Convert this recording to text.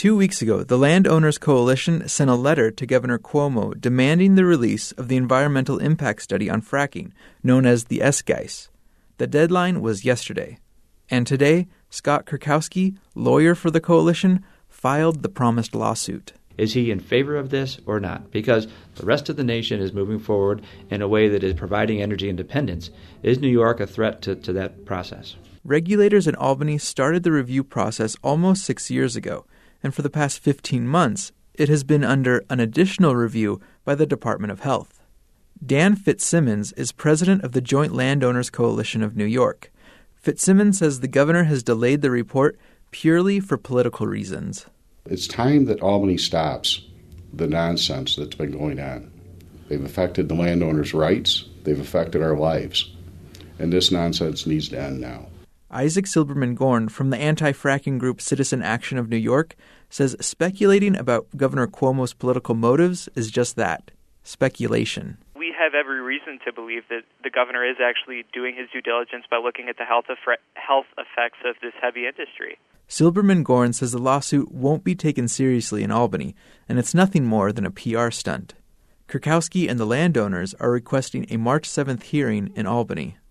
2 weeks ago, the Landowners Coalition sent a letter to Governor Cuomo demanding the release of the environmental impact study on fracking, known as the SGICE. The deadline was yesterday. And today, Scott Kurkowski, lawyer for the coalition, filed the promised lawsuit. Is he in favor of this or not? Because the rest of the nation is moving forward in a way that is providing energy independence. Is New York a threat to that process? Regulators in Albany started the review process almost 6 years ago, and for the past 15 months, it has been under an additional review by the Department of Health. Dan Fitzsimmons is president of the Joint Landowners Coalition of New York. Fitzsimmons says the governor has delayed the report purely for political reasons. It's time that Albany stops the nonsense that's been going on. They've affected the landowners' rights. They've affected our lives. And this nonsense needs to end now. Isaac Silberman-Gorn from the anti-fracking group Citizen Action of New York says speculating about Governor Cuomo's political motives is just that, speculation. We have every reason to believe that the governor is actually doing his due diligence by looking at the health effects of this heavy industry. Silberman-Gorn says the lawsuit won't be taken seriously in Albany, and it's nothing more than a PR stunt. Kurkowski and the landowners are requesting a March 7th hearing in Albany.